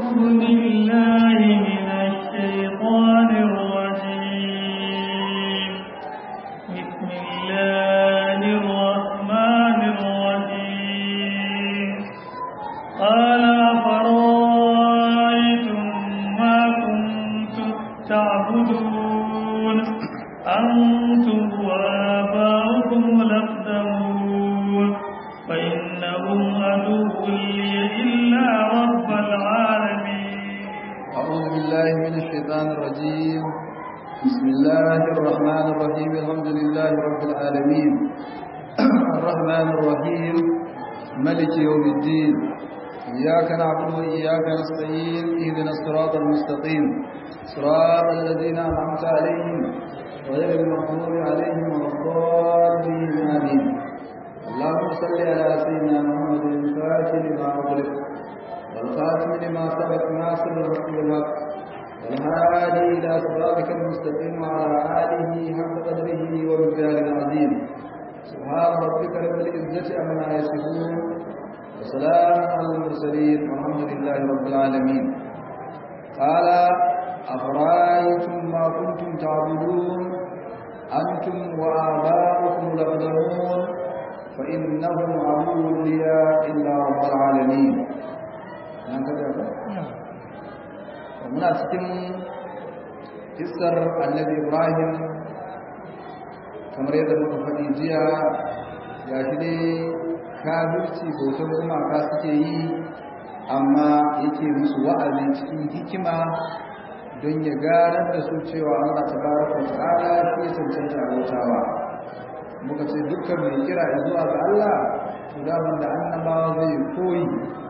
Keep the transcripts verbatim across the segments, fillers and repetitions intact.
don ya ganar da su cewa Allah tabaraka wa ta'ala shi cancanta bautawa. Muka ce dukkan mai kira zuwa ga Allah to da da annabawa zai koyi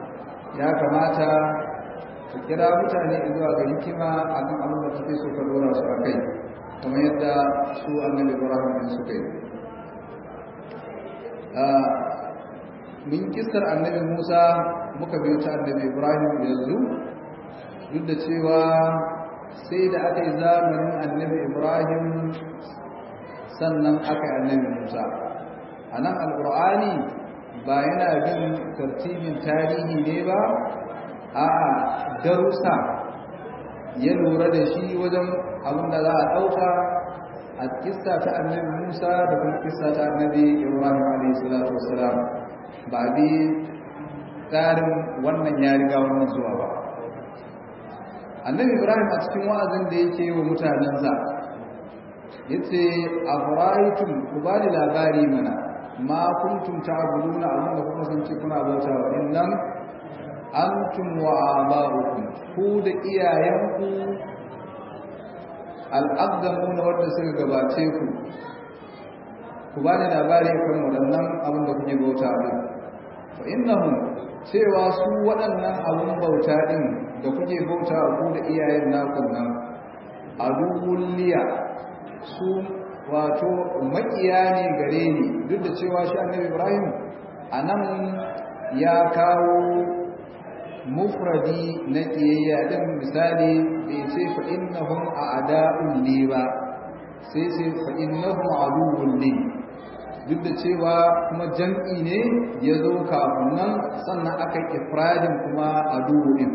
ya kamata ka kira mutane zuwa ga hikima akan abin da kake so ka dora su akai kamar yadda su annabi Ibrahim din suka yi. Min kisar annabi Musa muka biyo ta annabi Ibrahim yanzu duk da cewa sai da aka yi zamanin annabi Ibrahim sannan aka yi annabi Musa. A nan alƙur'ani ba yana bin tartibin tarihi ne ba, a darussa ya lura da shi wajen abin da za a ɗauka a kissa ta annabi Musa da kuma kissa ta annabi Ibrahim alaihi salatu wassalam, ba bi tsarin wannan ya riga wannan zuwa ba. Annabi Ibrahim a cikin wa'azin da yake wa mutanensa yace afaraitum ku ba ni labari mana ma kuntum ta'buduna abin da kuka san kuna bauta wa innan antum wa aba'ukum ku da iyayenku al'aqdamuna wanda suka gabace ku ku ba ni labari kan waɗannan abin da kuke bauta wa fa innahum cewa su waɗannan abin bauta din da kuke bauta ku da iyayen naku nan aduwulliya su wato makiya ne gare ni, duk da cewa shi annabi Ibrahim anan ya kawo mufradi na kiyayya din, misali bai ce fa innahum a'da'un li ba, sai sai fa innahum aduwwun li, duk da cewa kuma jam'i ne ya zo kafin nan sannan aka ifradin kuma aduwwu din.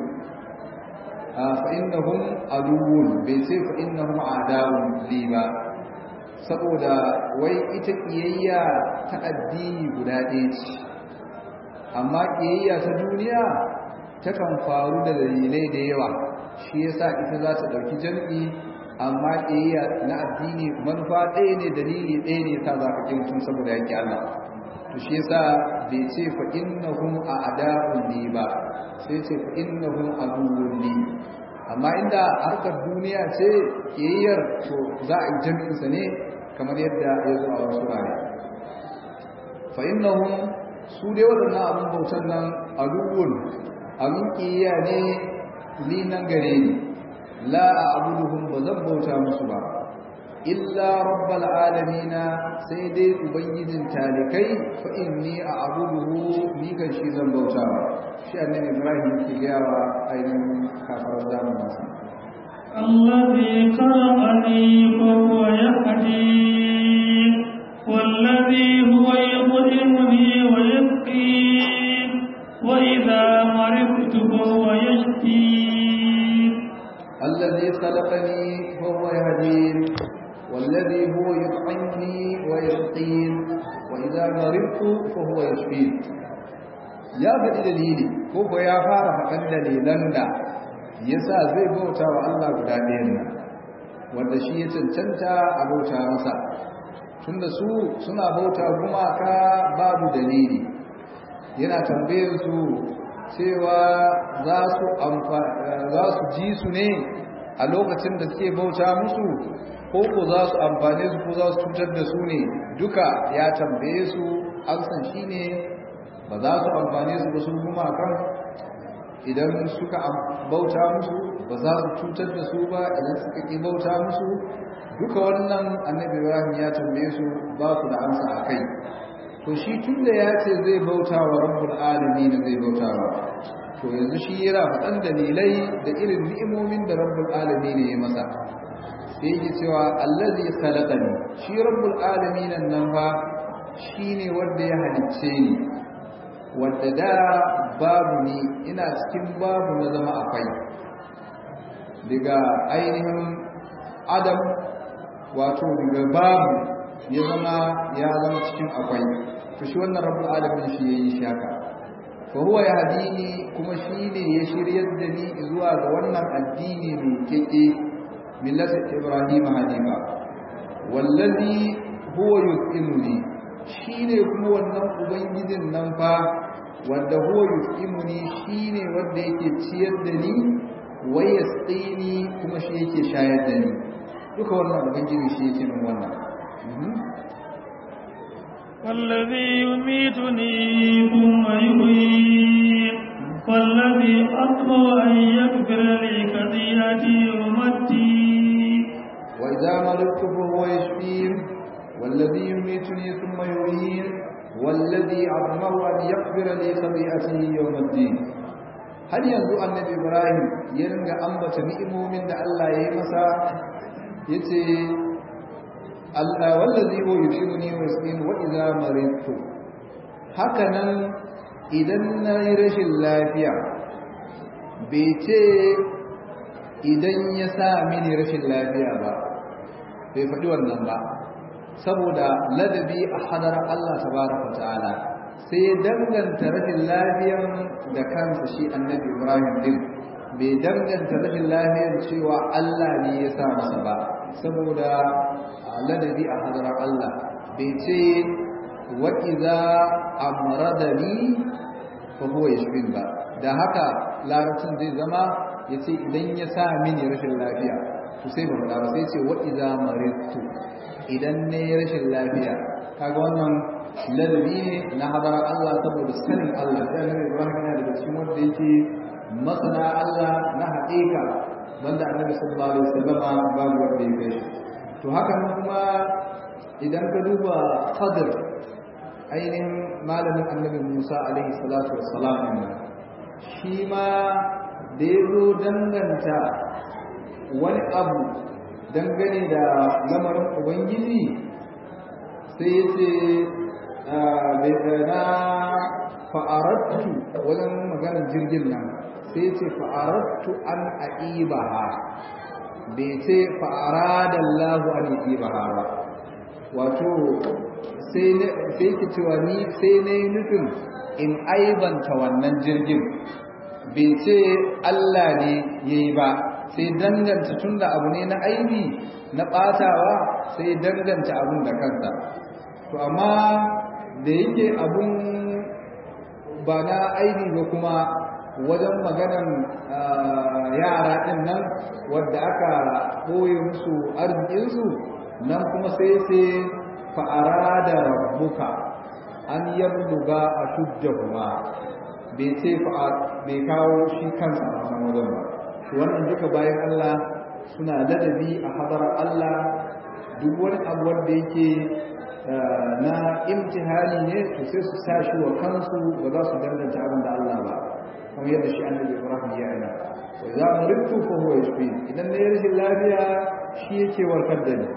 فإنهم عدو بيتي فإنهم أعداء لي با saboda wai ita kiyayya ta addini guda ɗaya ce, amma kiyayya ta duniya takan faru da dalilai da yawa, shi yasa ita za ta ɗauki jam'i, amma kiyayya na addini manufa ɗaya ne, dalili ɗaya ne ta za ka ƙi mutum saboda yake Allah. To shi yasa bai ce fa innahum a'da'un li ba, sai ce fa innahum aduwwun li. Amma inda harkar duniya ce kiyayyar, to za a yi jami'in sa ne kamar yadda ya zo a wasu rana. Fa innahum su dai waɗannan abin bautan nan aduwwun abin kiyayya ne li nan gare ni, la a'buduhum ba zan bauta musu ba illa rabbal alamina, sai dai ubangijin talikai fa inni a'buduhu ni kan shi zan bauta ba. Shi annabi Ibrahim ke gaya wa ainihin kafaran zamanin sa. الذي خلقني فهو يهدين والذي هو يطعمني ويسقين وإذا مرضت فهو يشفين الذي خلقني فهو يهدين والذي هو يطعمني ويسقين وإذا مرضت فهو يشفين يا faɗi dalili ko ko ya fara faɗan dalilan da yasa zai bauta wa Allah guda ɗayan nan wanda shi ya cancanta a bauta masa tunda su suna bauta gumaka babu dalili yana tambayar su cewa za su za su ji su ne a lokacin da suke bauta musu ko ko za su amfane su ko za su cutar da su ne duka ya tambaye su amsan shine ba za su amfane su ba su gumakan idan suka bauta musu ba za su cutar da su ba idan suka ki bauta musu duka wannan annabi Ibrahim ya tambaye su ba su da amsa a kai to shi tunda ya ce zai bauta wa rabbul alamin zai bauta wa to yanzu shi yana faɗan dalilai da irin ni'imomin da rabbul alamin ya masa sai yake cewa allazi khalaqani shi rabbul alamin nan fa shine wanda ya halicce ni wanda da babu ni ina cikin babu na zama akwai daga ainihin adam wato daga babu ya zama ya zama cikin akwai to shi wannan rabbul alamin shi yayi shi haka fa huwa yahdini kuma shine ya shiryar da ni zuwa ga wannan addini mai kike millati ibrahim hanifa wallazi huwa yuqimuni shine kuma wannan ubangijin nan fa wanda huwa yuqimuni shine wanda yake ciyar da ni wa yasqini kuma shi yake shayar da ni duka wannan ubangiji shi yake min wannan والذي يميتني ثم يحيين والذي أطمع أن يغفر لي خطيئتي يوم الدين وإذا مرضت فهو يشفين والذي يميتني ثم يحيين والذي أطمع أن يغفر لي خطيئتي يوم الدين هل ينزو النبي إبراهيم يرنغ أنبت نئمومن دا الله يمسا يتي Allah wallazi huwa yushiruni wa yasqin wa idza maridtu hakanan idan nayi rashin lafiya bai ce idan ya sa mini rashin lafiya ba bai faɗi wannan ba saboda ladabi a hadar Allah tabaraka ta'ala sai danganta rashin lafiyan da kansa shi annabi Ibrahim din bai danganta rashin lafiyan cewa Allah ne ya sa masa ba saboda ladabi a hadarar Allah bai ce wa idza amradani fa huwa yashfin ba da haka larabcin zai zama yace idan ya sa mini rashin lafiya to sai ba fada ba sai ce wa idza maridtu idan ne rashin lafiya kaga wannan ladabi ne na hadarar Allah saboda sanin Allah sai Annabi Ibrahim yana daga cikin wanda yake masana Allah na haƙiƙa banda Annabi sallallahu alaihi wasallam babu wanda ya kai shi to haka kuma idan ka duba Khadir ainihin malamin Annabi Musa alaihi salatu wassalam shi ma da yazo danganta wani abu dangane da lamarin ubangiji sai yace bai na fa'arattu wajen maganar jirgin nan sai yace fa'arattu an aibaha bai ce fa'arada Allah an aibaha ba wato sai sai ki cewa ni sai ne nufin in aibanta wannan jirgin bai ce Allah ne yayi ba sai danganta tunda abu ne na aibi na batawa sai danganta abun da kansa to amma da yake abun ba na aibi ba kuma wajen maganan yara din nan wadda aka koye musu arzikinsu nan kuma sai sai fa'ara da rabbuka an yabluga a shuddahuma bai ce bai kawo shi kansa a wannan wajen ba wannan duka bayan Allah suna ladabi a hadarar Allah duk wani abu wanda yake na imtihani ne to sai su sashi wa kansu ba za su danganta abin da Allah ba kamar yadda shi annabi Ibrahim ya yi wa idza maridtu fa huwa yashfi idan ne rashin lafiya shi yake warkar da ni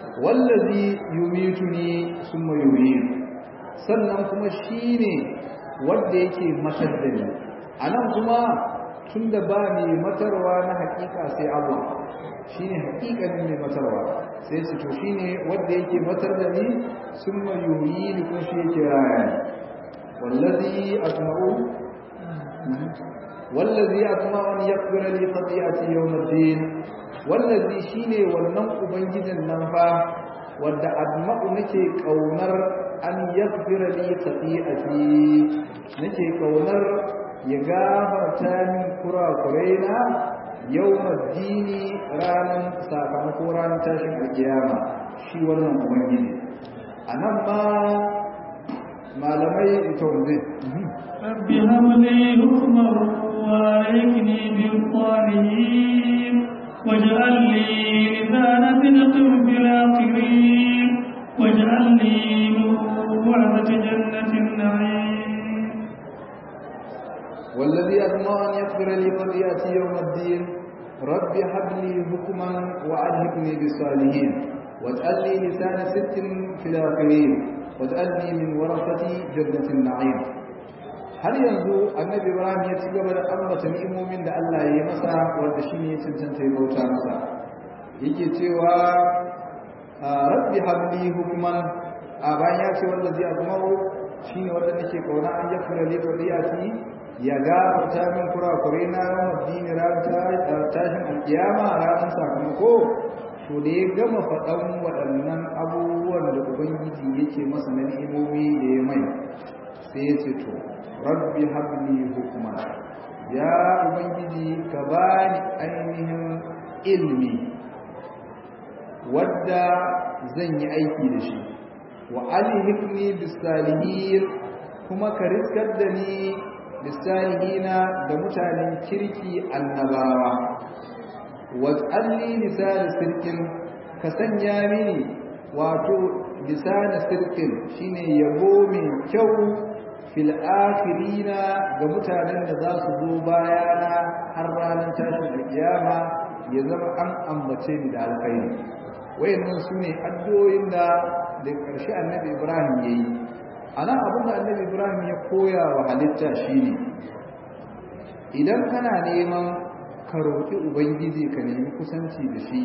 wallazi yumituni summa yuhyin sannan kuma shine wanda yake matar da ni anan kuma tunda ba mai matarwa na hakika sai Allah shine hakikanin mai matarwa sai su to shine wanda yake matar da ni summa yuhyini ko shi yake raya wallazi asma'u wallazi asma'u an yaghfira li khati'ati yawm ad-din wallazi shine wannan ubangijin nan fa wanda asma'u nake kaunar an yaghfira li khati'ati nake kaunar ya gafarta min kurakuraina yawmal dini ranan sakamako ranar tashin alkiyama shi wannan ubangiji anan ma malamai ita wanzu rabbi hamli hukman wa alikni bil salihin waj'al li lisana sidqin fil akhirin waj'al li wa'data jannatin na'im والذي أطمع أن يغفر لي خطيئتي يوم الدين رب هب لي حكما وألحقني بالصالحين واجعل لي لسان صدق في الآخرين واجعلني من ورثة جنة النعيم har yanzu annabi Ibrahim ya ci gaba da ambata ni'imomin da Allah ya yi masa wanda shine cancanta ya bauta masa yake cewa rabbi habli hukman a bayan ya ce wanda zai azmaru shine wanda nake kauna an yakura li qadiyati ya gafarta min kurakurai na yawan addini ranar tashin alkiyama ranar sakamako to da ya gama faɗan waɗannan abubuwan da ubangiji yake masa na ni'imomi da ya mai sai ya ce to rabbi habli hukma ya ubangiji ka bani ainihin ilmi wadda zan yi aiki da shi wa alhikni bis salihin kuma ka riskar da ni bisalihina da mutanen kirki annabawa waj'alni lisana sirkin ka sanya mini wato lisana sirkin shine yabo mai kyau fil akhirina ga mutanen da za su zo bayana har ranar tashin alkiyama ya zama an ambace ni da alkhairi wayannan sune addu'o'in da da ƙarshe annabi Ibrahim yayi ana abin da annabi Ibrahim ya koya wa halitta shine idan kana neman ka roƙi ubangiji ka nemi kusanci da shi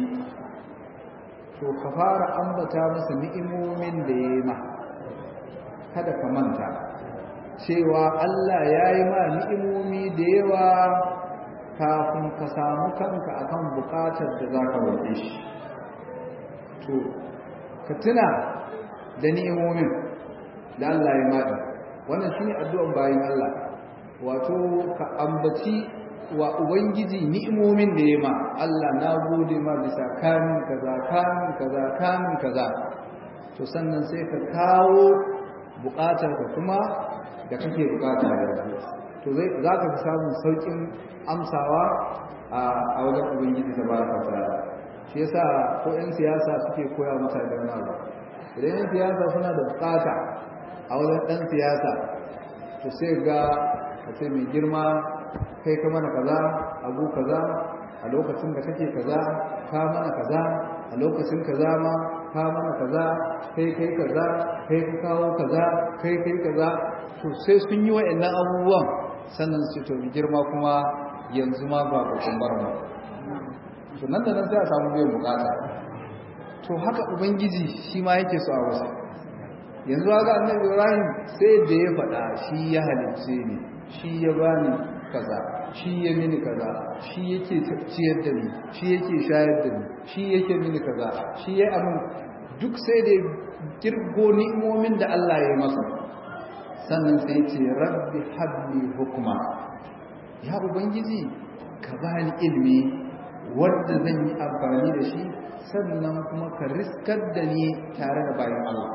to ka fara ambata masa ni'imomin da ya yi ma kada ka manta cewa Allah ya yi ma ni'imomi da yawa kafin ka samu kanka akan bukatar da za ka roƙe shi to ka tuna da ni'imomin da Allah ya mata wannan shine addu'an bayin Allah wato ka ambaci wa ubangiji ni'imomin da ya ma Allah na gode ma bisa kamin kaza kamin kaza kamin kaza to sannan sai ka kawo bukatar ka kuma da kake bukata da to zai zaka fi samun saukin amsawa a wajen ubangiji tabaraka ta'ala shi yasa ko yan siyasa suke koya mutane wannan idan yan siyasa suna da bukata a wajen ɗan siyasa to sai ga a ce mai girma kai ka mana kaza abu kaza a lokacin da kake kaza ka mana kaza a lokacin kaza ma ka mana kaza kai kai kaza kai ka kawo kaza kai kai kaza to sai sun yi wa'annan abubuwan sannan su to mai girma kuma yanzu ma ba ku kumbar mu to nan da nan sai a samu biyan bukata to haka ubangiji shi ma yake so a wasu yanzu ga annabi Ibrahim sai da ya faɗa shi ya halicce ni shi ya bani kaza shi ya mini kaza shi yake ciyar da ni shi yake shayar da ni shi yake mini kaza shi ya amin duk sai da kirgo ni'imomin da Allah ya yi masa sannan sai ce rabbi habli hukma ya ubangiji ka bani ilmi wanda zan yi amfani da shi sannan kuma ka riskar da ni tare da bayan Allah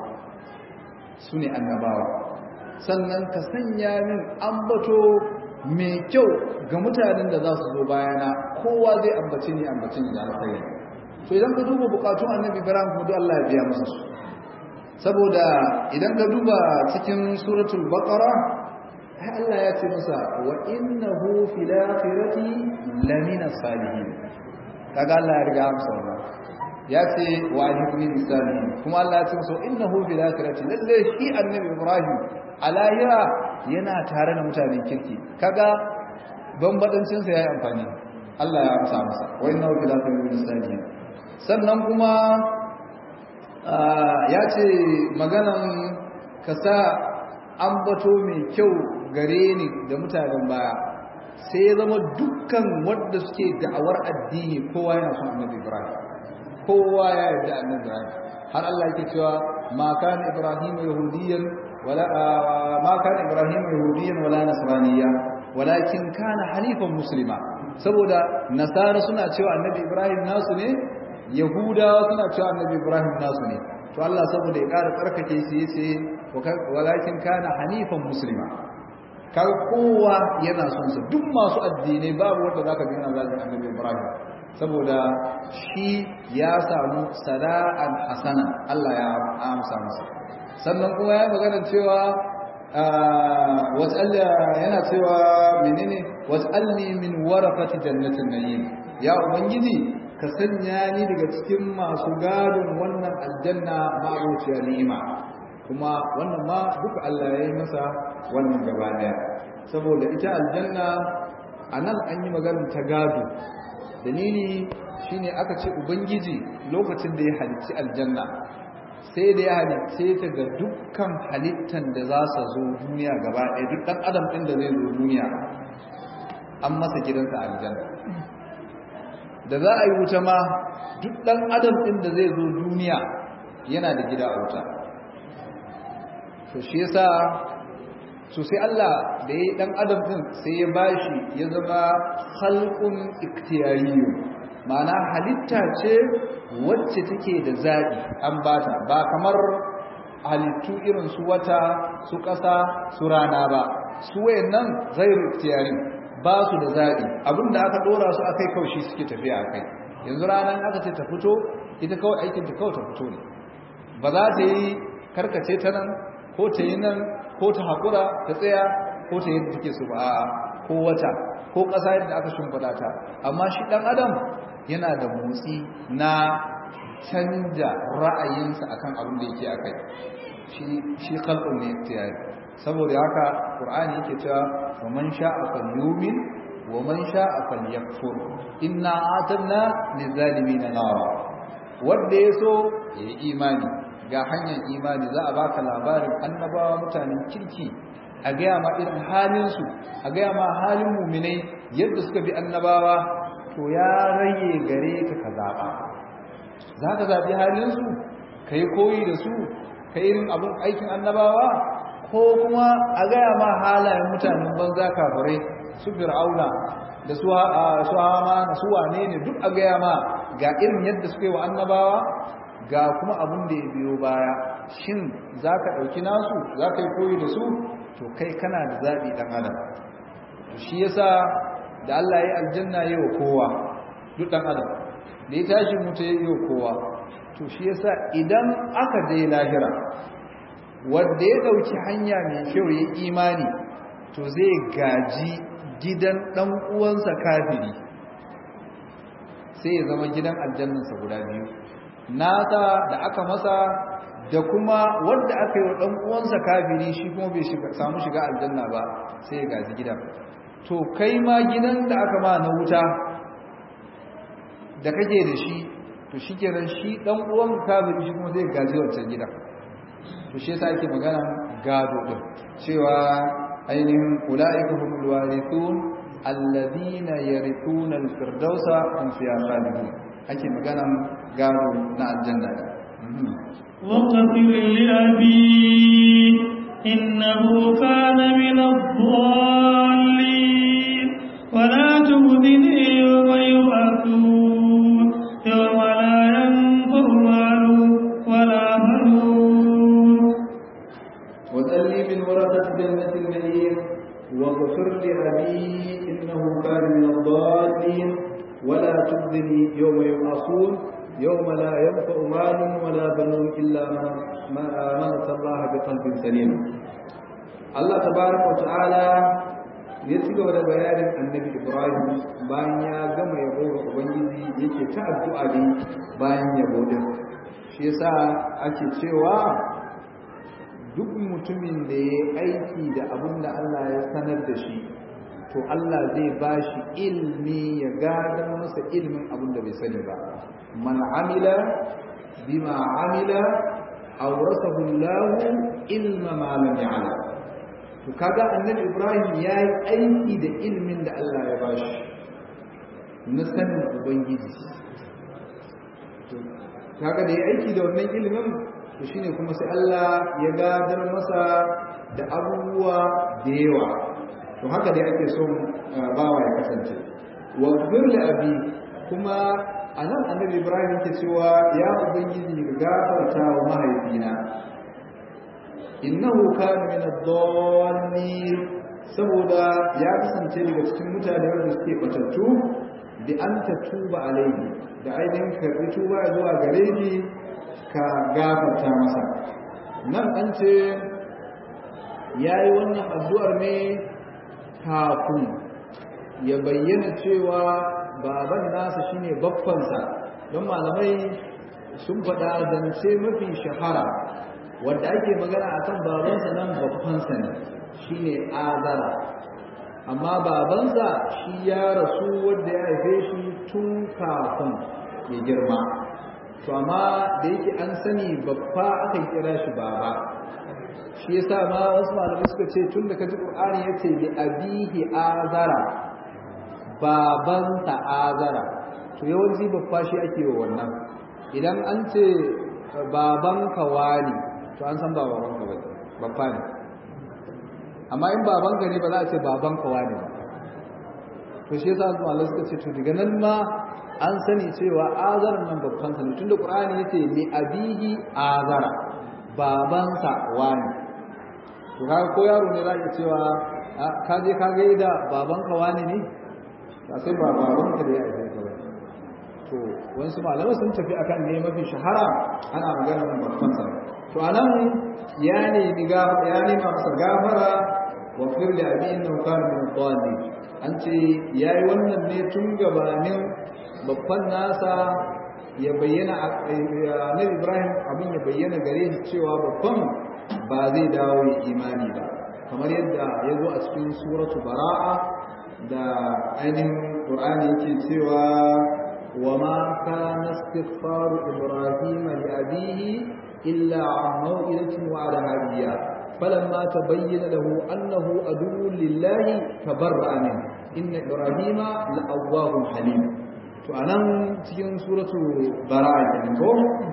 su ne annabawa sannan ka sanya min ambato mai kyau ga mutanen da za su zo bayana kowa zai ambace ni ambace ni da alkhairi to idan ka duba bukatun annabi Ibrahim ko Allah ya biya masa su saboda idan ka duba cikin suratul baqara ai Allah ya ce masa wa innahu fil akhirati lamina salihin kaga Allah ya riga amsa wannan ya ce wa alhibni bisalihin kuma Allah ya ce masa innahu fil akhirati lalle shi annabi Ibrahim alayya yana tare da mutanen kirki kaga bambadancin sa yayi amfani Allah ya amsa masa wa innahu ila tawil salihin sannan kuma ya ce maganan ka sa ambato mai kyau gare ni da mutanen baya sai ya zama dukkan wanda suke da'awar addini kowa yana son annabi Ibrahim kowa ya yarda annabi Ibrahim har Allah yake cewa ma kana Ibrahim yahudiyan wala ma kana Ibrahim yahudiyan wala nasraniya walakin kana hanifan muslima saboda nasara suna cewa annabi Ibrahim nasu ne yahudawa suna cewa annabi Ibrahim nasu ne to Allah saboda ya ƙara tsarkake shi yace walakin kana hanifan muslima kaga kowa yana son sa duk masu addinai babu wanda zaka ga yana zagin annabi Ibrahim saboda shi ya samu sada'an hasana Allah ya amsa masa sannan kuma ya magana cewa wasal yana cewa menene wasalni min warafati jannatin na'im ya ubangiji ka sanya ni daga cikin masu gadon wannan aljanna ma'abuciya ni'ima kuma wannan ma duka Allah ya yi masa wannan gaba daya saboda ita aljanna anan an yi maganar ta gado dalili shine aka ce ubangiji lokacin da ya halicci aljanna sai da ya halicce ta ga dukkan halittan da za su zo duniya gaba ɗaya duk ɗan adam ɗin da zai zo duniya an masa gidansa aljanna da za a yi wuta ma duk ɗan adam ɗin da zai zo duniya yana da gida a wuta to shi yasa so sai Allah da yayi dan adam din sai ya bashi ya zama khalqun iktiyariyyu ma'ana halitta ce wacce take da zabi an bata ba kamar halittu irin su wata su ƙasa su rana ba su wayannan ghairu iktiyari ba su da zabi abinda aka dora su akai kaushi suke tafiya akai yanzu ranan aka ce ta fito ita kawai aikin ta kawai ta fito ne ba za ta yi karkace ta nan ko ta yi nan ko ta haƙura ta tsaya ko ta yadda take so ba ko wata ko ƙasa yadda aka shimfiɗa ta amma shi ɗan adam yana da motsi na canja ra'ayinsa akan abin da yake akai shi shi khalqun ne iktiyari saboda haka qur'ani yake cewa wa man sha'a falyumin wa man sha'a falyakfur inna atanna lizalimin nara wanda yaso yayi imani ga hanyar imani za a baka labarin annabawa mutanen kirki a gaya ma irin halinsu a gaya ma halin muminai yadda suka bi annabawa to ya rage gare ka ka zaɓa za ka zaɓi halinsu ka yi koyi da su ka irin abin aikin annabawa ko kuma a gaya ma halayen mutanen banza kafirai su fir'auna da su hama da su wane ne duk a gaya ma ga irin yadda suka yi wa annabawa ga kuma abin da ya biyo baya shin za ka ɗauki nasu za ka yi koyi da su to kai kana da zaɓi ɗan adam to shi yasa da Allah ya aljanna yi wa kowa duk ɗan adam da ya tashi mutu ya yi wa kowa to shi yasa idan aka je lahira wanda ya ɗauki hanya mai kyau ya imani to zai gaji gidan ɗan uwansa kafiri sai ya zama gidan aljannansa guda biyu nasa da aka masa da kuma wanda aka yi wa ɗan uwansa kafiri shi kuma bai samu shiga aljanna ba sai ya gaji gidan to kai ma gidan da aka ma na wuta da kake da shi to shi kenan shi ɗan uwan kafiri shi kuma zai gaji wancan gidan to shi yasa ake magana gado din cewa ainihin ulaika humul warithun alladhina yarithuna al-firdausa hum fiha khalidun ake magana gado na aljanna da وقتل لأبي إنه كان من الضالين ولا تهدني يوم يبعثون يوم لا ينفع مال ولا بنون وذلي من ورثة جنة النعيم واغفر لأبي إنه كان من الضالين ولا تخزني يوم يبعثون يوم لا ينفع مال ولا بنون إلا من أتى الله بقلب سليم الله تبارك وتعالى يتيجا ولا بيان النبي إبراهيم بان يا جمع يقول ubangiji yake ta addu'a ne bayan yabo din shi yasa ake cewa duk mutumin da ya aiki da abin da Allah ya sanar da shi to Allah zai ba shi ilmi ya gadar masa ilmin abin da bai sani ba man amila bima amila awrasahu Allah ilma ma lam ya'lam to kaga annabi Ibrahim yayi aiki da ilmin da Allah ya ba shi na sanin ubangiji to kaga da ya aiki da wannan ilimin to shine kuma sai Allah ya gadar masa da abubuwa da yawa to haka dai ake son bawa ya kasance wa ghfir abi kuma anan annabi Ibrahim yake cewa ya ubangiji ka gafarta wa mahaifina innahu kana min ad-dallin saboda ya kasance daga cikin mutane wanda suke batattu bi an tatuba alaihi da ainihin karbi tuba zuwa gare shi ka gafarta masa nan an ce yayi wannan addu'ar ne kafin ya bayyana cewa baban nasa shine baffansa don malamai sun faɗa zance mafi shahara wanda ake magana akan babansa nan baffansa ne shine azara amma babansa shi ya rasu wanda ya haife shi tun kafin ya girma to amma da yake an sani babba aka kira shi baba shi yasa ma wasu malamai suka ce tun da kaji Qur'ani yace li abihi azara babansa azara to yawanci babba shi ake wa wannan idan an ce babanka wani to an san ba babanka ba babba ne amma in babanka ne ba za a ce babanka wani ba to shi yasa wasu malamai suka ce to daga nan ma an sani cewa azaran nan babban sa ne tunda Qur'ani yace li abihi azara babansa wani to kaga ko yaro ne zai cewa ka je ka ga da babanka wani ne ka sai ba babanka da ya aike ka ba to wasu malamai sun tafi akan ne mafi shahara ana magana nan babban sa to anan ya ne diga ya ne masa gafara wa fir li abi innahu kana min ad-dallin an ce yayi wannan ne tun gabanin babban nasa ya bayyana annabi Ibrahim abin ya bayyana gare shi cewa babban ba zai dawo ya imani ba kamar yadda ya zo a cikin suratu bara'a da ainihin Qur'ani yake cewa wa ma kana istighfaru Ibrahim li abihi illa an maw'idatin wa'adaha iyyah falamma tabayyana lahu annahu aduwwun lillahi tabarra'a minhu inna Ibrahima la'awwahun halim to anan cikin suratu bara'a kenan ko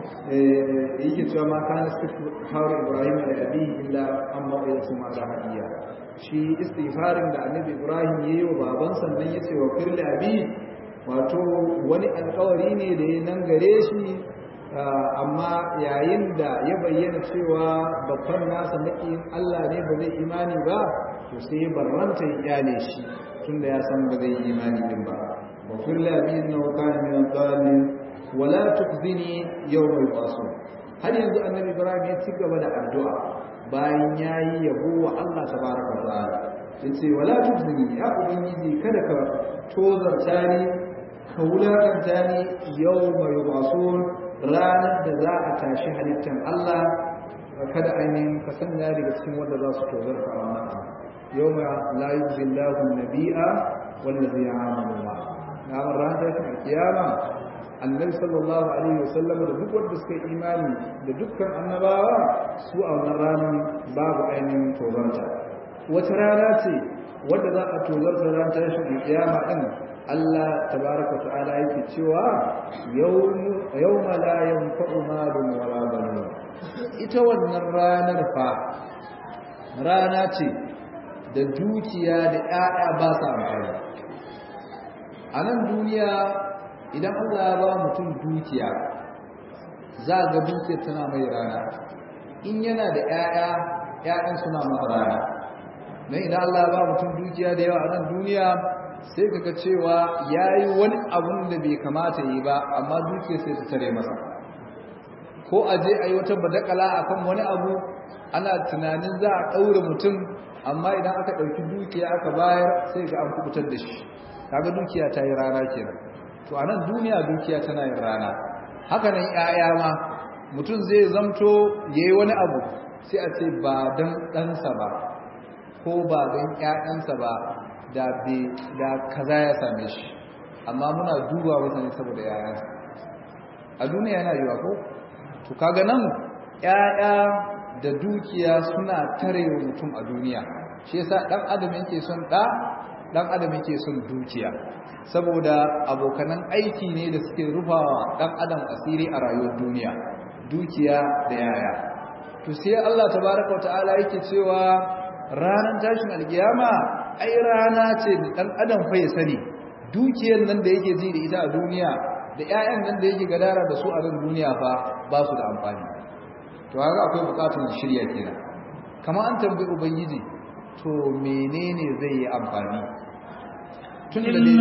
eh yake cewa ma kana istighfar Ibrahim da abi illa amma ya suma da hadiya shi istighfarin da annabi Ibrahim yayi wa baban sannan yace wa firli abi wato wani alƙawari ne da ya nan gare shi amma yayin da ya bayyana cewa babban nasa makiyin Allah ne ba zai imani ba to sai ya barranta ya kyale shi tunda ya san ba zai imani din ba وقل لأبي إنه كان من الضالين ولا تخزني يوم يبعثون هل ينزل النبي إبراهيم يتسقى بدأ الدعاء باين ياي يبوى الله تبارك وتعالى يقول ولا تخزني يا أبنيزي كدك توذر تاني كولا تاني يوم يبعثون رانا دزاء تاشهد الله kada ainihin ka sanya daga cikin wanda za su tozarta a wannan yawma la yujzi Allahu an-nabiyya wallazina amanu ma na ranar tashin kiyama annabi sallallahu alaihi wasallam da duk wanda suka yi imani da dukkan annabawa su a wannan ranar babu ainihin tozarta wata rana ce wadda za a tozarta ranar tashin kiyama din Allah tabaraka ta'ala yake cewa yawma la yanfa'u malun wala banun ita wannan ranar fa rana ce da dukiya da ƴaƴa ba sa amfani a nan duniya idan Allah ya ba mutum dukiya za ga dukiyar tana mai rana in yana da ƴaƴa ƴaƴan suna masa rana dan idan Allah ya ba mutum dukiya da yawa a nan duniya sai kaga cewa yayi wani abun da bai kamata yi ba amma dukiyar sai ta tare masa ko a je a yi wata badakala akan wani abu ana tunanin za a ɗaure mutum amma idan aka ɗauki dukiya aka bayar sai ga an kubutar da shi kaga dukiya ta yi rana kenan to a nan duniya dukiya tana yin rana haka nan ƴaƴa ma mutum zai zamto yayi wani abu sai a ce ba dan ɗansa ba ko ba dan ƴaƴansa ba da da kaza ya same shi amma muna duba wata ne saboda ƴaƴansa a duniya yana yiwa ko to kaga nan ƴaƴa da dukiya suna tarewa mutum a duniya shi yasa dan adam yake son da dan adam yake son dukiya saboda abokanan aiki ne da suke rufawa dan adam asiri a rayuwar duniya dukiya da yaya to sai Allah tabaaraka wa ta'ala yake cewa ranar tashin alkiyama ai rana ce da dan adam fa ya sani dukiyar nan da yake ji da ita a duniya da ƴaƴan nan da yake gadara da su a ran duniya fa ba su da amfani to haka akwai bukatun shirya kenan kamar an tambayi ubangiji to menene zai yi amfani tun da ne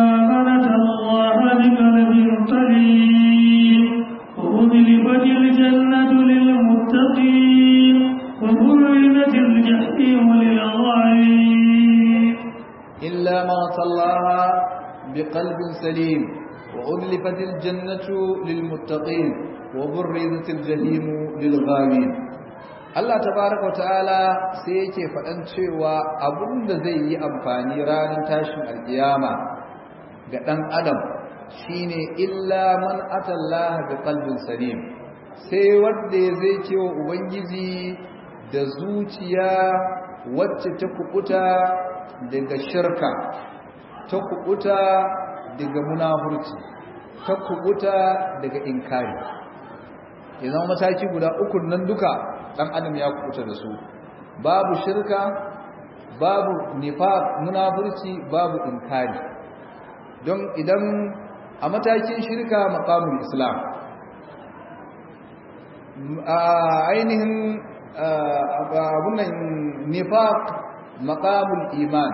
إلا من أتى الله بقلب سليم وأذلفت الجنة للمتقين وبرزت الجحيم للغاوين Allah tabaraka wa ta'ala sai yake faɗan cewa abinda zai yi amfani ranar tashin alkiyama ga ɗan adam shine illa man atallaha bi qalbin salim sai wanda zai ce wa ubangiji da zuciya wacce ta kubuta daga shirka ta kubuta daga munafurci ta kubuta daga inkari idan mataki guda uku nan duka dan adam ya kubuta da su babu shirka babu nifaq munafurci babu inkari don idan a matakin shirka maqamul islam a ainihin abun nan nifaq maqamul iman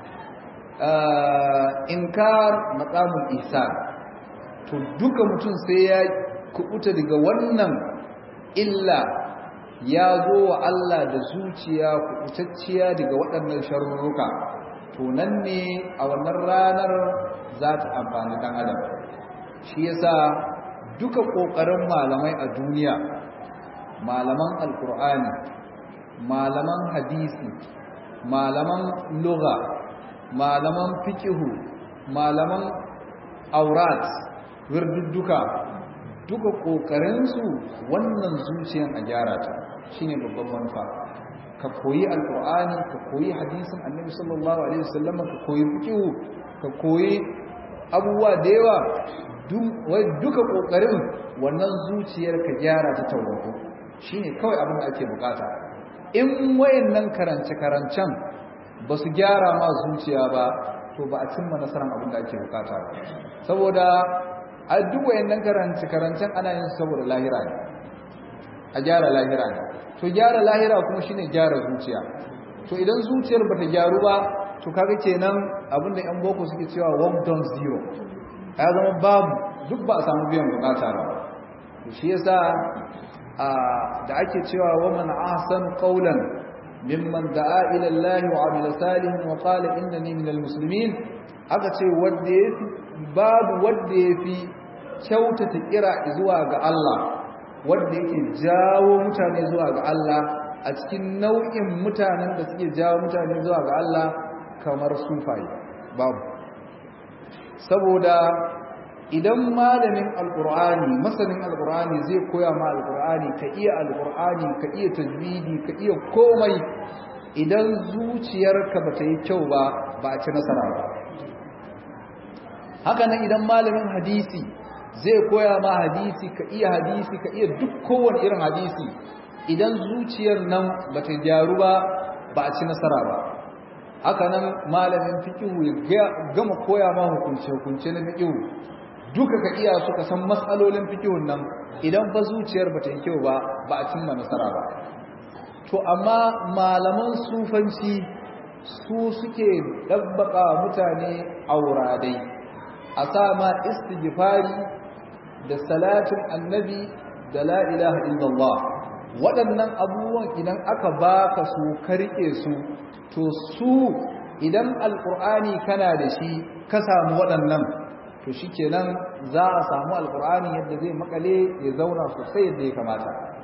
inkar maqamul ihsan to duka mutum sai ya kubuta daga wannan illa ya zo wa Allah da zuciya kubutacciya daga waɗannan sharruka to nan ne a wannan ranar za ta amfani dan adam shi yasa duka kokarin malamai a duniya malaman alqur'ani malaman hadisi malaman lugha malaman fiqhu malaman aurat wirdudduka duka kokarinsu wannan zuciyan a gyara ta shine babban manufa ka koyi alqur'ani ka koyi hadisin annabi sallallahu alaihi wasallam ka koyi fiqh ka koyi abubuwa da yawa duka kokarin wannan zuciyar ka gyara ta tawakkul shine kawai abin da ake bukata in wayannan karance karancen ba su gyara ma zuciya ba to ba a cimma nasarar abin da ake bukata ba saboda a duk wayannan karance karancen ana yin saboda lahira ne a gyara lahira ne to gyara lahira kuma shine gyara zuciya to idan zuciyar bata gyaru ba to kaga kenan abinda yan boko suke cewa one done zero ya zama babu duk ba a samu biyan bukata ba to shi yasa da ake cewa wa man ahsanu qawlan mimman da'a ila Allah wa amila salihan wa qala innani minal muslimin aka ce wanda yafi babu wanda yafi kyautata kira zuwa ga Allah wanda yake jawo mutane zuwa ga Allah a cikin nau'in mutanen da suke jawo mutane zuwa ga Allah kamar sufaye babu saboda idan malamin alqur'ani masanin alqur'ani zai koya ma alqur'ani ka iya alqur'ani ka iya tajwidi ka iya komai idan zuciyarka bata yi kyau ba ba a ci nasara ba haka nan idan malamin hadisi zai koya ma hadisi ka iya hadisi ka iya duk kowane irin hadisi idan zuciyar nan bata gyaru ba ba a ci nasara ba haka nan malamin fiqhu ya gama koya ma hukunce hukunce na fiqhu duka ka iya suka san matsalolin fiqhun nan idan fa zuciyar bata yi kyau ba ba a cimma nasara ba to amma malaman sufanci su suke dabbaka mutane auradai a sama istighfari da salatin annabi da la ilaha illallah waɗannan abubuwan idan aka baka su ka rike su to su idan alqur'ani kana da shi ka samu waɗannan to shikenan za a samu alqur'ani yadda zai makale ya zauna sosai yadda ya kamata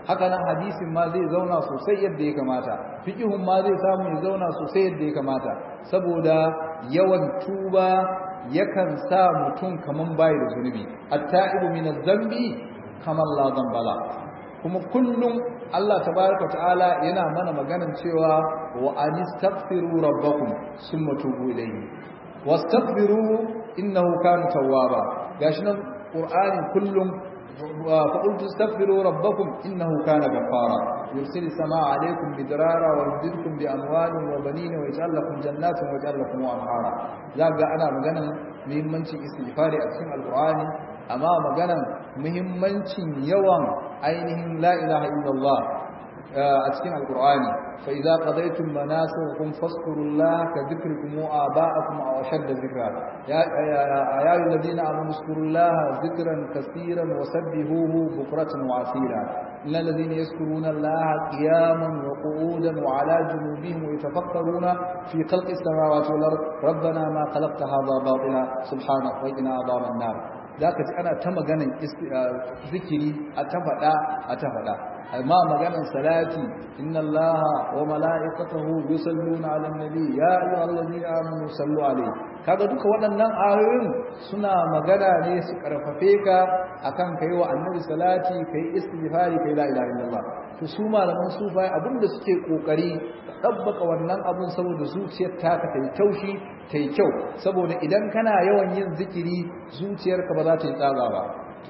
haka nan hadisin ma zai zauna sosai yadda ya kamata fiqhun ma zai samu ya zauna sosai yadda ya kamata saboda yawan tuba yakan sa mutum kaman bai da zunubi at-ta'ibu min adh-dhanbi kaman la dhanbala kuma kullum Allah tabaaraka ta'ala yana mana maganan cewa wa anistaghfiru rabbakum summa tubu ilayhi wastaghfiru innahu kana tawwaba gashi nan qur'ani kullum فقلت استغفروا ربكم إنه كان غفارا يرسل السماء عليكم مدرارا ويمددكم بأموال وبنين ويجعل لكم جنات ويجعل لكم أنهارا ذاك أنا مغنى مهمنشي استغفاري أكسم القرآن أما مغنى مهمنشي يوم أينهم لا إله إلا الله أكسم القرآن فإذا قضيتم مناسككم فاذكروا الله كذكركم آباءكم أو أشد ذكرا يا أيها الذين آمنوا اذكروا الله ذكرا كثيرا وسبحوه بكرة وعسيرا إن الذين يذكرون الله قياما وقعودا وعلى جنوبهم ويتفكرون في خلق السماوات والأرض ربنا ما خلقت هذا باطلا سبحانك وقنا عذاب النار ذاك أنا تم غنى ذكري أتفدا أتفدا ما مغنى صلاتي إن الله وملائكته يصلون على النبي يا أيها الذين آمنوا صلوا عليه kaga duka waɗannan ayoyin suna magana ne su karfafe ka akan kai wa annabi salati kai istighfari kai la ilaha illallah to su malaman sufai abinda suke kokari dabbaka wannan abun saboda zuciyar ta ka tai taushi tai kyau saboda idan kana yawan yin zikiri zuciyarka ba za ta yi tsaga ba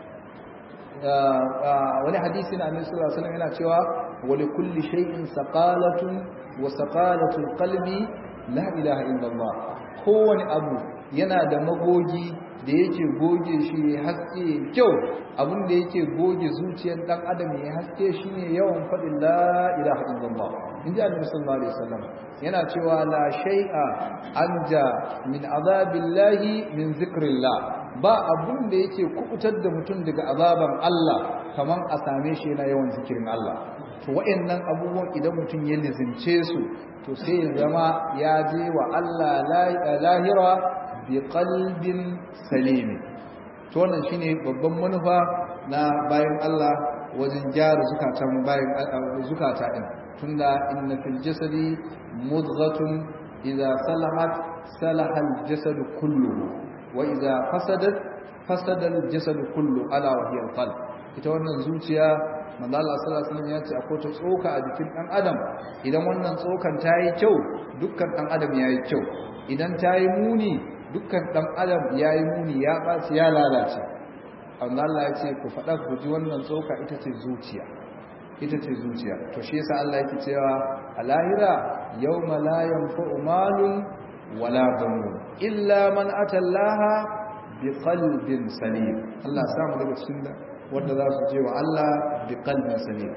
wani hadisi na annabi sallallahu alaihi wasallam yana cewa wa li kulli shay'in saqalatun wa saqalatul qalbi la ilaha illallah kowane abu yana da magogi da yake goge shi ya haske kyau abin da yake goge zuciyar dan adam ya haske shine yawan fadin la ilaha illallah inji annabi sallallahu alaihi wasallam yana cewa la shay'a anja min azabillahi min zikrillah ba abun da yake kubutar da mutum daga azaban Allah kaman a same shi yana yawan zikirin Allah to wa'annan abubuwan idan mutum ya lizince su to sai ya zama ya je wa Allah lahira bi qalbin salim to wannan shine babban manufa na bayan Allah wajen gyara zukatan bayan zukata din tunda inna fil jasadi mudghatun idza salahat salaha al jasad kulluhu wa idza fasadat fasada al jasad kullu ala wa hiya al qalb ita wannan zuciya manzo Allah sallallahu alaihi wasallam ya ce akwai ta tsoka a jikin dan adam idan wannan tsokan tayi kyau dukkan dan adam yayi kyau idan tayi muni dukkan dan adam yayi muni ya baci ya lalace Allah ya ce ku fada ku ji wannan tsoka ita ce zuciya ita ce zuciya to shi yasa Allah yake cewa a lahira yawma la yanfa'u malun wala banun illa man atallaha biqalbin salim Allah ya samu daga cikin wanda za su je wa Allah bi qalbin salim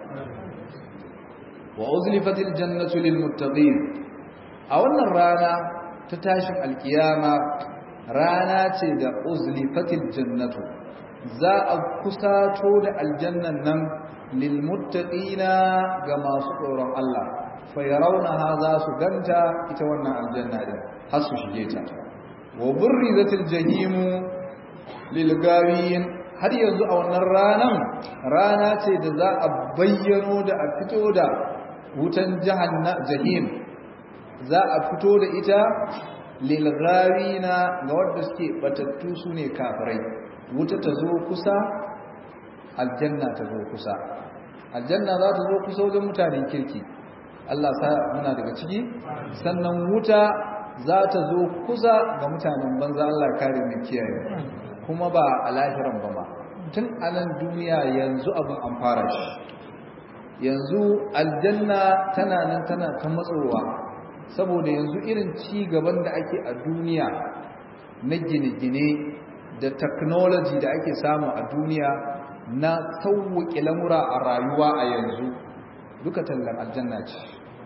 wa uzlifatil jannatu lil muttaqin a wannan rana ta tashin alkiyama rana ce da uzlifatil jannatu za a kusato da aljannan nan lil muttaqina ga masu tsoron Allah fa yarawnaha za su ganta ita wannan aljanna din har su shige ta wa burrizatil jahimu lil gawiyin har yanzu a wannan ranan rana ce da za a bayyano da a fito da wutan jahim za a fito da ita lilgharina ga wanda suke batattu sune kafirai wuta ta zo kusa aljanna ta zo kusa aljanna za ta zo kusa wajen mutanen kirki Allah sa muna daga ciki sannan wuta za ta zo kusa ga mutanen banza Allah kare mu kiyaye kuma ba a lahiran ba ma tun a nan duniya yanzu abin an fara shi yanzu aljanna tana nan tana ta matsowa saboda yanzu irin ci gaban da ake a duniya na gine-gine da technology da ake samu a duniya na sauwaƙe lamura a rayuwa a yanzu duka tallan aljanna ce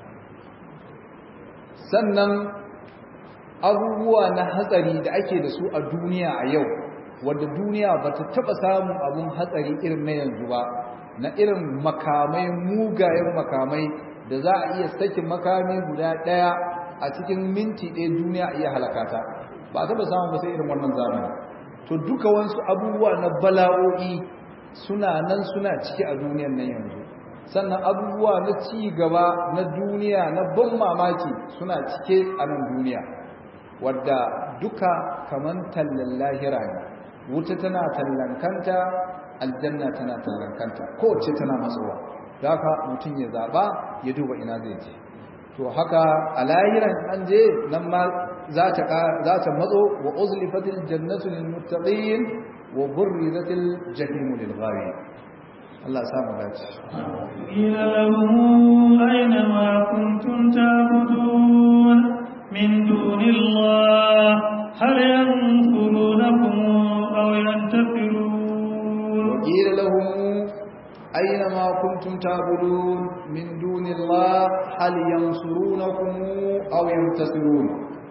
sannan abubuwa na hatsari da ake da su a duniya a yau wadda duniya ba ta taɓa samun abun hatsari irin na yanzu ba na irin makamai mugayen makamai da za a iya sakin makami guda ɗaya a cikin minti ɗaya duniya a iya halakata ba taɓa samun ba sai irin wannan zamani to duka wasu abubuwa na bala'o'i suna nan suna ciki a duniyan nan yanzu sannan abubuwa na ci gaba na duniya na ban mamaki suna cike a nan duniya wadda duka kaman tallan lahira ne. Wuta tana tallan kanta, aljanna tana tallan kanta, kowace tana matsowa. Da haka mutum ya zaba ya duba ina zai je. To haka a lahiran an je nan ma za ta za ta matso wa uzlifatil jannatu lil muttaqin wa burrizatil jahimu lil ghawi. Allah ya samu dace. Ila lahum aina ma kuntum ta'budun min dunillah hal yansurunakum aw yantasirun. Wa ila lahum aina ma kuntum ta'budun min dunillah hal yansurunakum aw yantasirun.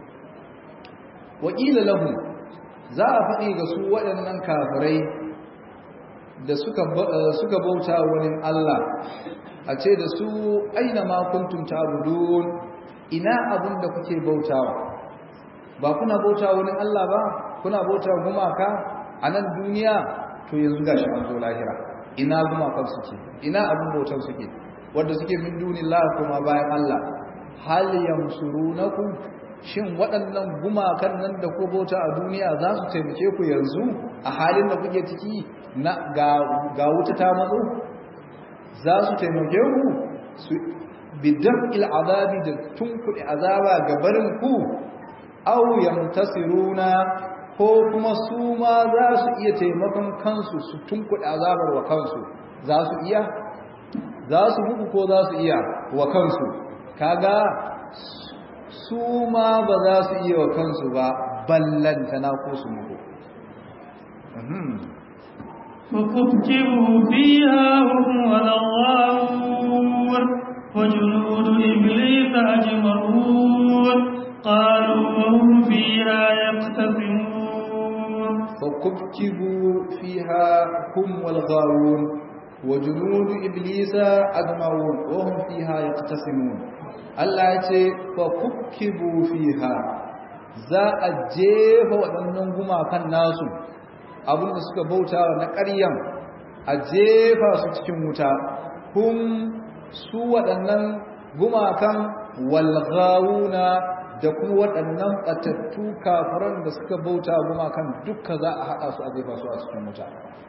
Wa ila lahum za a faɗi ga su waɗannan kafirai da suka suka bauta wani Allah a ce da su aina ma kuntum ta'budun, ina abin da kuke bautawa? Ba kuna bauta wani Allah ba, kuna bauta gumaka a nan duniya, to yanzu gashi an zo lahira ina gumakan suke, ina abin bautar suke wanda suke min dunillah kuma bayan Allah. Hal yansurunakum, shin waɗannan gumakan nan da ku bauta a duniya za su taimake ku yanzu a halin da kuke ciki na ga wuta ta matso? Za su taimake ku su bidan azabi da tunkuɗe azaba ga barin ku? Aw yantasiruna, ko kuma su ma za su iya taimakon kansu su tunkuɗe azabar wa kansu? Za su iya? Za su muku ko za su iya wa kansu? Kaga su ma ba za su iya wa kansu ba, ballantana ko su muku. فكبكبوا فيها هم والغاوون وجنود إبليس أجمعون قالوا وهم فيها يقتسمون. فكبكبوا فيها هم والغاوون وجنود إبليس أجمعون وهم فيها يقتسمون. Allah ya ce fa kukkibu fiha, za a jefa waɗannan gumakan nasu abinda suka bauta na ƙaryan, a jefa su cikin wuta. Kun su waɗannan gumakan walghawuna da kuma waɗannan ɓatattu kafiran da suka bauta gumakan duka za a haɗa su a jefa su a cikin wuta.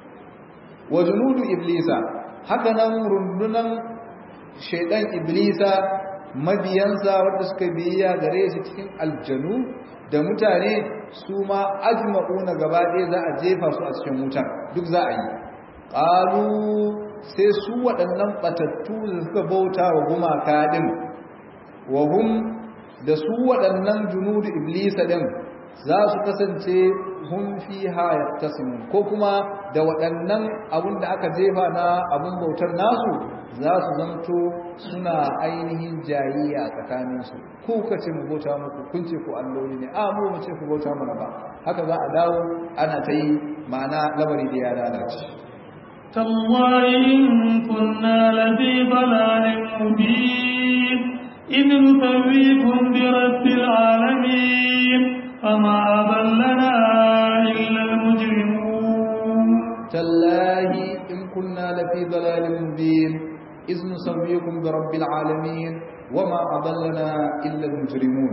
Wa junudu iblisa, haka nan rundunan shaidan iblisa, mabiyansa wanda suka biyayya gare shi cikin aljanu da mutane, su ma ajma'una gaba ɗaya za a jefa su a cikin wuta, duk za a yi. Qalu, sai su waɗannan batattu da suka bauta wa gumaka din, wa hum da su waɗannan junudu iblisa din za su kasance hum fiha yattasimun, ko kuma da waɗannan abun da aka jefa na abun bautar nasu za su zanto suna ainihin jayayya a tsakaninsu. Ku ka ce mu bauta muku, kun ce ku alloli ne, a mu mu ce ku bauta mana ba. Haka za a dawo ana ta yi, ma'ana lamari da ya lalace. تالله إن كنا لفي ضلال مبين إذ نسويكم برب العالمين وما أضلنا إلا المجرمون. تالله إن كنا لفي ضلال مبين إذ نسويكم برب العالمين وما أضلنا إلا المجرمون.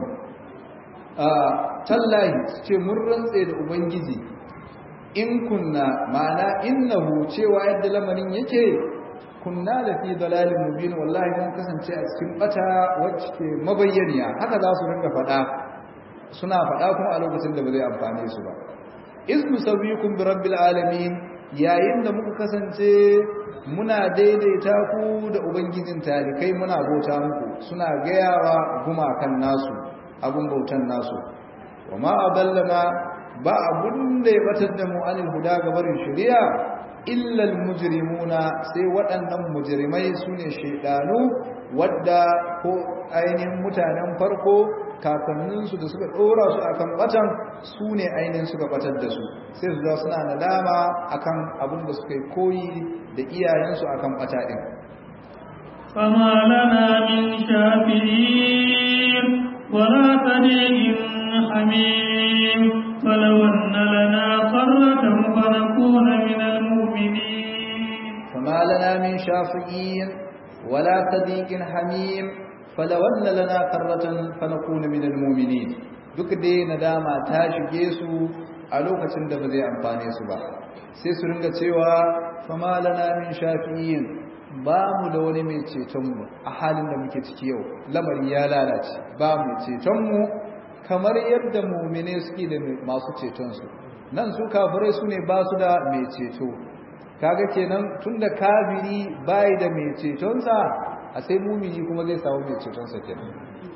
آه تالله مرن سيد أبنجزي إن كنا معنى إنه cewa yadda lamarin yake kunna lafi dalalin mubin, wallahi mun kasance a cikin bata wacce ke mabayyaniya. Haka za su ringa faɗa, suna faɗa kuma a lokacin da ba zai amfane su ba. iz nusawwikum bi rabbil alamin, yayin da muka kasance muna daidaita ku da ubangijin talikai, muna bauta muku. Suna gayawa gumakan nasu abun bautan nasu. wa ma adallana, ba abun da ya batar da mu anil huda ga barin shari'a illa al mujrimuna, sai waɗannan mujrimai sune shaydanu wadda ko ainihin mutanen farko kakanninsu da suka ɗora su akan batan su ne ainihin suka batar da su, sai su za suna nadama akan abin da suka yi koyi da iyayensu akan bata ɗin. فما لنا من شافعين ولا صديق حميم فلو أن لنا قرة فنكون من المؤمنين. فما لنا من شافعين wala sadiqin hamim falawanna lana qarratan fanakuna minal mu'minin duk dai nadama ta shige su a lokacin da ba zai amfane su ba sai su ringa cewa fama lana min shafi'in ba mu da wani mai ceton mu a halin da muke ciki yau lamari ya lalace ba mu ceton mu kamar yadda mu'mine suke da masu ceton su nan su kafirai su ne ba su da mai ceto kaga kenan tunda kafiri bai da mai ceton sa a sai mu'mini kuma zai samu mai ceton sa kenan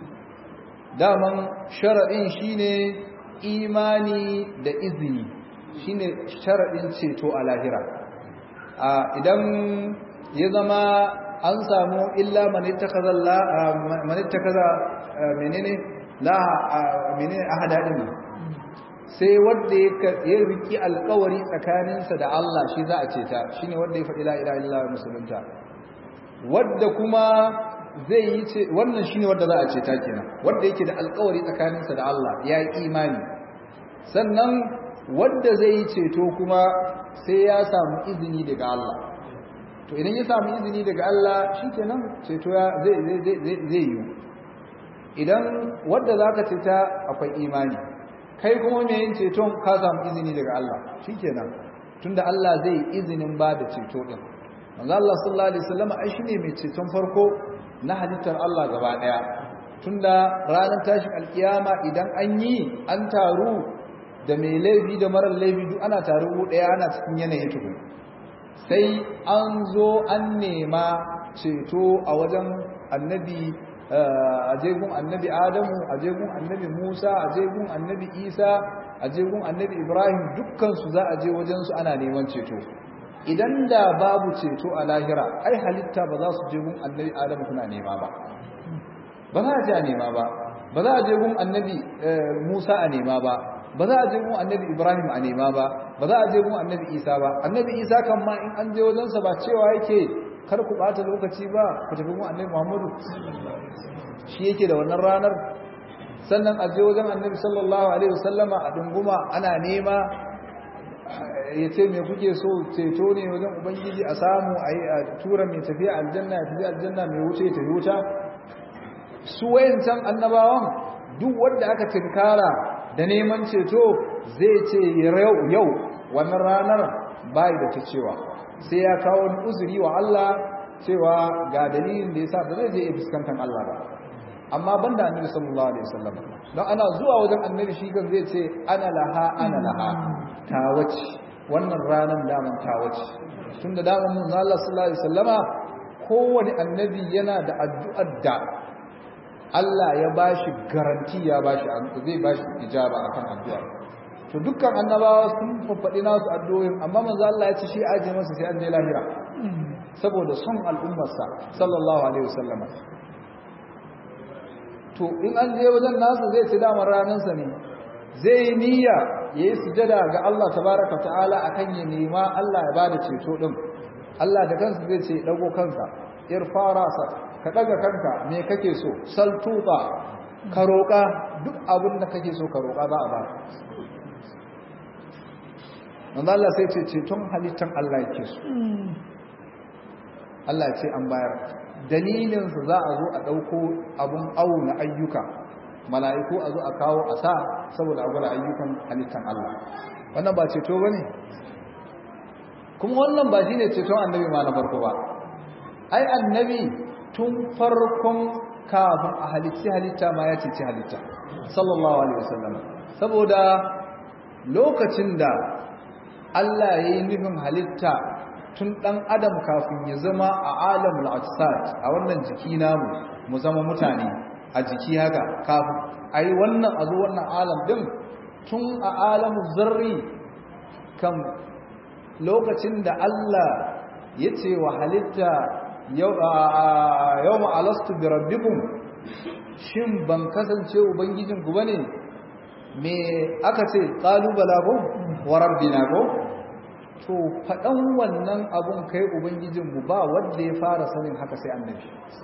daman sharadin shine imani da izini shine sharadin ceto a lahira a idan ya zama an samu illa man ittakaza man ittakaza menene la menene ahadadin sai wanda ya riki alƙawari tsakaninsa da Allah shi za a ceta shine wanda ya faɗi la ilaha illallah musulunta wanda kuma zai yi ce wannan shine wanda za a ceta kenan wanda yake da alƙawari tsakaninsa da Allah ya yi imani sannan wanda zai yi ceto kuma sai ya samu izini daga Allah to idan ya samu izini daga Allah shikenan ceto ya zai zai zai zai yi idan wanda zaka ceta akwai imani kai kuma me yin ceton ka samu izini daga Allah shikenan tunda Allah zai izinin ba da ceto din manzo Allah sallallahu alaihi wasallam ai shine mai ceton farko na halittar Allah gaba daya tunda ranar tashin alkiyama idan an yi an taru da mai laifi da marar laifi duk ana taru daya ana cikin yanayin tukun sai an zo an nema ceto a wajen annabi a jegun annabi Adamu a jegun annabi Musa a jegun annabi Isa a jegun annabi Ibrahim dukkan su za a je wajen su ana neman ceto idan da babu ceto a lahira ai halitta ba za su jegun annabi Adamu suna nema ba ba za a je a nema ba ba za a jegun annabi Musa a nema ba ba za a jegun annabi Ibrahim a nema ba ba za a jegun annabi Isa ba annabi Isa kan ma in an je wajen sa ba cewa yake kar ku bata lokaci ba ku tafi gun annabi Muhammadu shi yake da wannan ranar sannan a je wajen annabi sallallahu alaihi wasallama a dunguma ana nema ya ce me kuke so ceto ne wajen ubangiji a samu a yi a tura mai tafiya aljanna ya tafi aljanna mai wuce ya tafi wuta su wayancan annabawan duk wanda aka tinkara da neman ceto zai ce yau wannan ranar bai da ta cewa sai ya kawo uzuri wa Allah cewa ga dalilin da yasa ba zai je fuskantar Allah ba amma banda annabi sallallahu alaihi wasallam don ana zuwa wajen annabi shi kan zai ce ana laha ana laha tawaci wannan ranan daman tawaci tunda daman mun Allah sallallahu alaihi wasallama kowane annabi yana da addu'ar da Allah ya bashi garanti ya bashi zai bashi ijaba akan addu'a to dukkan annabawa sun faɗi nasu addu'o'in amma manzo Allah ya ce shi aje masa sai an je lahira saboda son al'ummarsa sallallahu alaihi wasallama to in an je wajen nasu zai ci damar ranansa ne zai niyya yayi sujada ga Allah tabaraka ta'ala akan ya nema Allah ya bada ceto din Allah da kansa zai ce dago kansa irfara sa ka daga kanka me kake so saltuqa ka roka duk abin da kake so ka roka za a ba wanda Allah sai ce ceton halittan Allah yake so Allah ya ce an bayar dalilin su za a zo a dauko abun awu na ayyuka mala'iku a zo a kawo a sa saboda a gwada ayyukan halittan Allah wannan ba ceto bane kuma wannan ba shine ceton annabi ma na farko ba ai annabi tun farkon kafin a halitta halitta ma ya ceci halitta sallallahu alaihi wasallam saboda lokacin da Allah ya yi nufin halitta tun ɗan adam kafin ya zama a alamul ajsad a wannan jiki namu mu zama mutane a jiki haka kafin a yi wannan a zo wannan alam ɗin tun a alamul zarri kan lokacin da Allah ya ce wa halitta yau ma'alastu bi rabbikum shin ban kasance ubangijinku ba ne me aka ce ƙalubala ko wa rabbina ko to faɗan wannan abun kai ubangijinmu ba wanda ya fara sanin haka sai annabi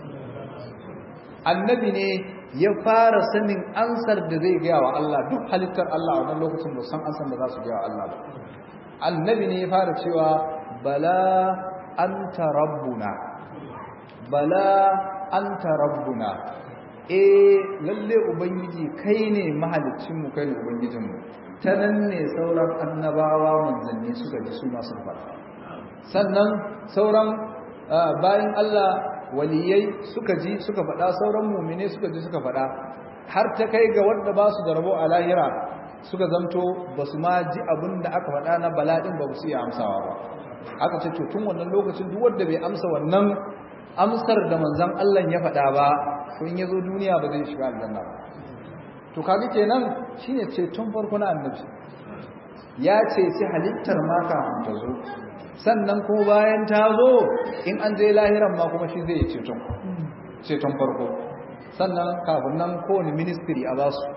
annabi ne ya fara sanin ansar da zai gaya wa Allah duk halittar Allah a wannan lokacin ba san ansar da za su gaya wa Allah ba annabi ne ya fara cewa bala anta rabbuna bala anta rabbuna eh lalle ubangiji kai ne mahaliccin mu kai ne ubangijin mu ta nan ne sauran annabawa manzanni suka ji su masu fara sannan sauran bayan Allah waliyai suka ji suka faɗa sauran mu'mine suka ji suka faɗa har ta kai ga wanda ba su da rabo a lahira suka zamto ba su ma ji abin da aka faɗa na bala'in ba su iya amsawa ba aka ce tun wannan lokacin duk wanda bai amsa wannan amsar da manzon Allah ya faɗa ba to in yazo duniya ba zai shiga aljanna ba to kaga kenan shine ceton farko na annabi ya ce sai halittar ma kafin ta zo sannan ko bayan ta zo in an je lahiran ma kuma shi zai ceton ceton farko sannan kafin nan kowane ministry a basu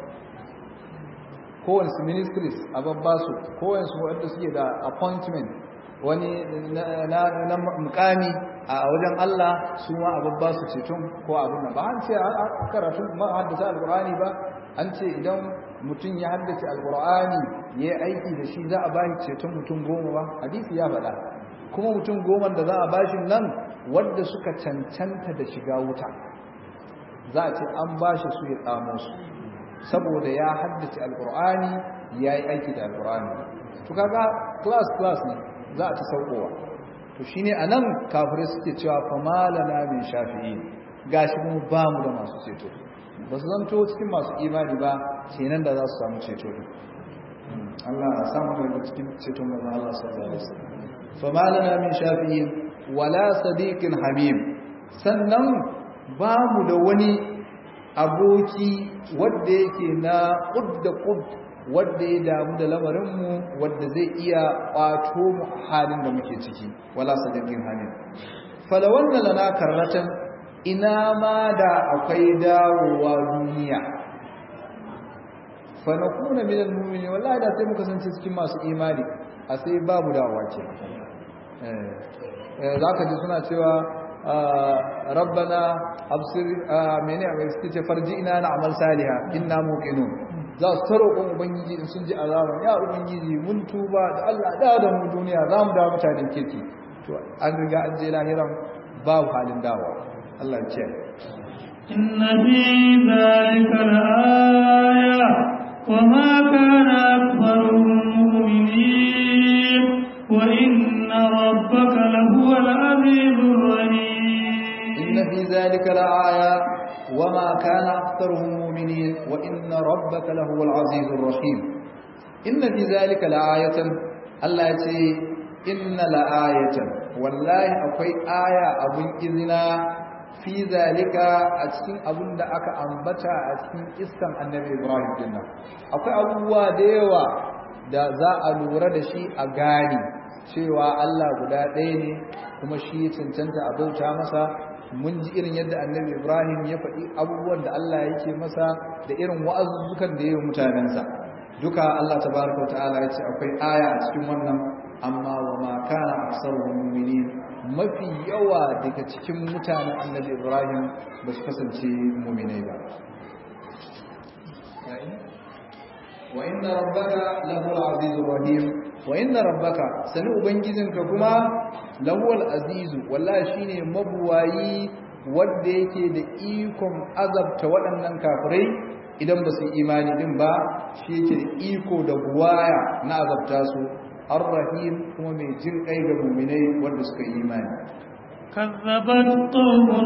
kowane ministries a babbasu kowane su wadda suke da appointment wani na mukami a wajen Allah su ma a babbasu ceton ko abin nan ba an ce a karatun haddasa alkur'ani ba an ce idan mutum ya haddace alkur'ani ya yi aiki da shi za a ba shi ceton mutum goma ba hadisi ya faɗa kuma mutum goma da za a ba shi nan wadda suka cancanta da shiga wuta za a ce an ba shi su ya tsamo su saboda ya haddace alkur'ani ya yi aiki da alkur'ani to kaga class class ne za a ci saukowa to shine anan kafirai suke cewa fa malana min shafi'i gashi mu ba mu da masu ceto ba su zanto cikin masu imani ba kenan da za su samu ceto din Allah ya samu daga cikin ceton manzon Allah sallallahu alaihi wasallam fa malana min shafi'i wala sadiqin hamim sannan ba mu da wani aboki wanda yake na qudda qud wanda ya damu da lamarinmu wanda zai iya kwato mu halin da muke ciki wala sadiqin hamim falawanna lana karratan ina ma da akwai dawowa duniya fa nakuna min almu'minin wallahi da sai muka kasance cikin masu imani a sai babu dawowa ce eh zaka ji suna cewa rabbana absir mene a mai ce farji'na na'mal salihan inna muqinun za su roƙon ubangiji in sun ji azaba ya ubangiji mun tuba da Allah da da mu duniya za mu dawo mutanen kirki to an riga an je lahiran babu halin dawo Allah ya ce inna fi dhalika al-aya wa ma kana aktharuhum mu'minin wa inna rabbaka lahuwal azizur rahim inna fi dhalika al-aya وما كان أكثرهم مؤمنين وإن ربك لهو العزيز الرحيم إن في ذلك لآية الله يتي إن لآية والله أقوي آية أبو إذنا في ذلك أتكين أبو دعك أنبتا أتكين إسلام النبي إبراهيم جنة أقوي أبو ديوة da za a lura da shi a gani cewa Allah guda ɗaya ne kuma shi cancanta a bauta masa mun ji irin yadda annabi Ibrahim ya faɗi abubuwan da Allah yake masa da irin wa'azuzzukan da ya yi mutanensa duka Allah tabaraka ta'ala ya ce akwai aya a cikin wannan amma wa ma kana aksarul mu'minin mafi yawa daga cikin mutanen annabi Ibrahim ba su kasance mu'minai ba wa inna rabbaka lahu al-azizur rahim wa inna rabbaka sani ubangijinka kuma lawal azizu wallahi shine mabuwayi wanda yake da ikon azabta waɗannan kafirai idan ba su imani din ba shi yake da iko da buwaya na azabta su ar-rahim kuma mai jin kai ga mu'minai wanda suka yi imani kazzabat qawmun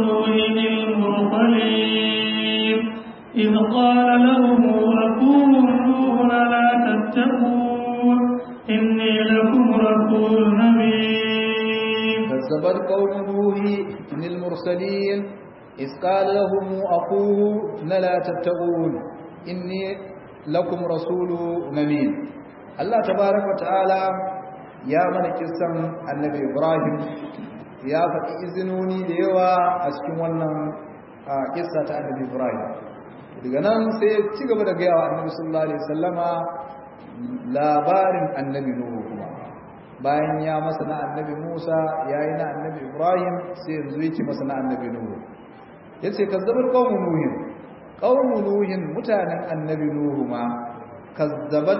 lil-mursalin إذ قال لهم أخوهم نوح لا تتقون إني لكم رسول أمين كذبت قوم نوح للمرسلين إذ قال لهم أخوه لا تتقون إني لكم رسول أمين الله تبارك وتعالى يا من كسم النبي إبراهيم يا فتي إذنوني ليوا أسكن ونن قصة النبي إبراهيم daga nan sai ya ci gaba da gaya wa annabi sallallahu alaihi wasallama labarin annabi nuhu kuma bayan ya masa na annabi Musa yayi na annabi Ibrahim sai yanzu yake masa na annabi nuhu yace kazzabar qaumun nuhin qaumun nuhin mutanen annabi nuhu ma kazzabat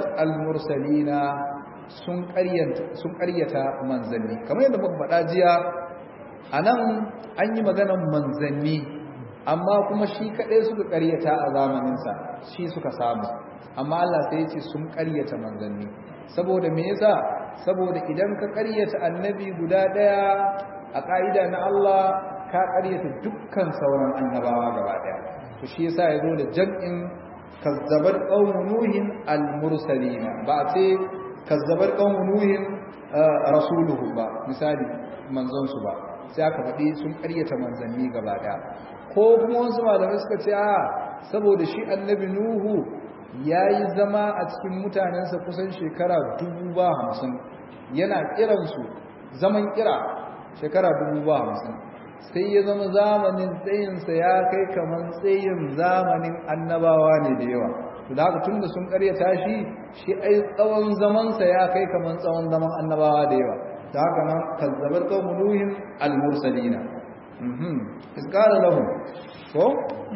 almursalina sun qaryata sun qaryata manzanni kamar yadda muka faɗa jiya anan an yi maganar manzanni amma kuma shi kadai suka ƙaryata a zamaninsa shi suka samu amma Allah sai ya ce sun ƙaryata manzanni saboda me yasa saboda idan ka ƙaryata annabi guda daya a ƙa'ida na Allah ka ƙaryata dukkan sauran annabawa gaba daya to shi yasa yazo da jam'in kazzabar qaumu nuhin al-mursalin ba sai kazzabar qaumu nuhin rasuluhu ba misali manzon su ba sai aka faɗi sun ƙaryata manzanni gaba daya ko kuma wasu malamai suka ce a saboda shi annabi nuhu yayi zama a cikin mutanensa kusan shekara dubu ba hamsin yana kiransu zaman kira shekara dubu ba hamsin sai ya zama zamanin tsayinsa ya kai kaman tsayin zamanin annabawa ne da yawa to da haka tunda sun karyata shi shi ai tsawon zamansa ya kai kaman tsawon zaman annabawa da yawa da haka nan kazzabar qaumun nuhin al-mursalina mhm isqala lahum ko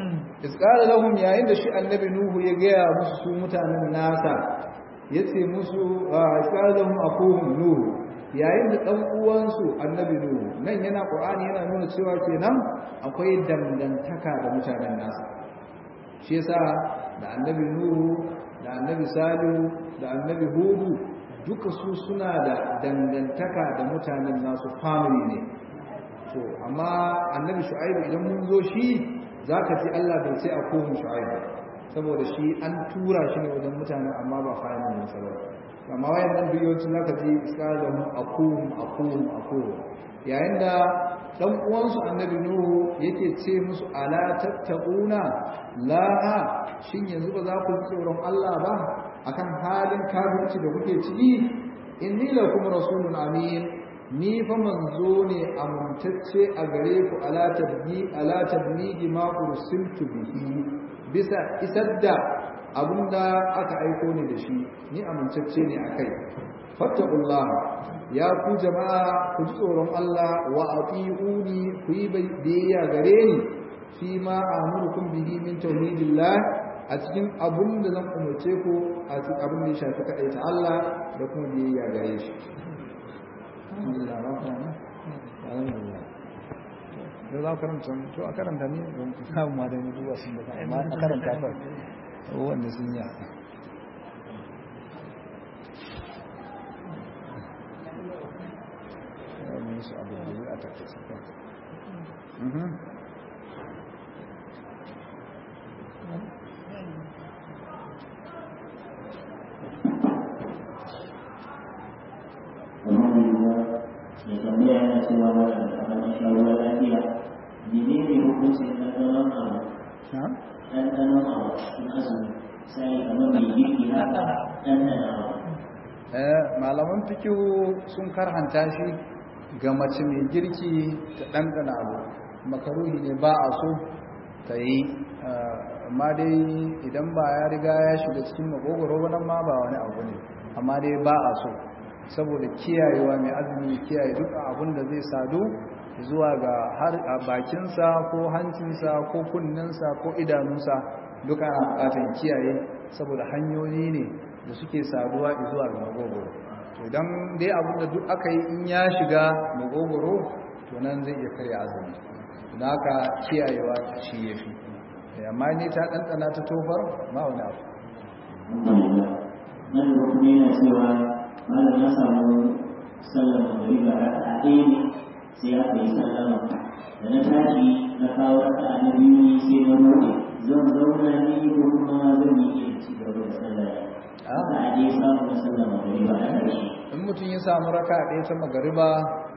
isqala lahum yayin da shi annabi nuhu ya ga musu su mutanen nasa yace musu isqala lahum akuhum nuhu yayin da dan uwansu annabi nuhu nan yana qur'ani yana nuna cewa kenan akwai dangantaka da mutanen nasa shi yasa da annabi nuhu da annabi salihu da annabi hudu duka su suna da dangantaka da mutanen nasu family ne to amma annabi shu'aibu idan mun zo shi zaka ji Allah bai ce akuhum shu'aibu saboda shi an tura shi ne wajen mutanen amma ba family ne saboda amma wayannan biyoci zaka ji iskalahu aqum aqum aqum yayin da dan uwansu annabi nuhu yake ce musu ala tattaquna la shin yanzu ba za ku tsoron Allah ba akan halin kafirci da kuke ciki inni lakum rasulun amin ni fa manzo ne amintacce a gare ku ala tabni ala tabnigi ma ursiltu bihi bisa isadda abinda aka aiko ni da shi ni amintacce ne akai fattaqullaha ya ku jama'a ku ji tsoron Allah wa atiuni ku yi biyayya gare ni fi ma amurukum bihi min tauhidillah a cikin abin da zan umarce ku a cikin abin da ya shafi kadai ta Allah da kuma biyayya gare shi alhamdulillah alhamdulillah da za ka karanta to a karanta ne don samu ma da mutuwa sun da amma a karanta fa wanda sun yi ya su abu da a tattasa ka ya tambaya yana cewa wata da kamar shawara lafiya menene hukuncin ɗanɗanon abu ɗanɗanon abu cikin azumi sai kamar mai girki haka ɗanɗana abu malaman fikihu sun karhanta shi ga mace mai girki ta ɗanɗana abu makaruhi ne ba a so ta yi amma dai idan ba ya riga ya shiga cikin makogoro wannan ma ba wani abu ne amma dai ba a so saboda kiyayewa mai azumi kiyaye duk abin da zai sadu zuwa ga har a bakinsa ko hancinsa ko kunninsa ko idanunsa duka ana bukatar kiyaye saboda hanyoyi ne da suke saduwa zuwa ga magogoro to idan dai abin da duk aka yi in ya shiga magogoro to nan zai iya karya azumi don haka kiyayewa shi ya fi amma ne ta ɗanɗana ta tofar ba wani abu nan da kuma yana cewa malam ya samu sallar magariba raka'a ɗaya ne sai ya kai sallama da na tashi na kawo raka'a na biyu ne sai na roƙe zan zauna ni ko kuma zan yi iya ci gaba da sallar raka'a ɗaya samu na sallar magariba a ƙarshe in mutum ya samu raka'a ɗaya ta magariba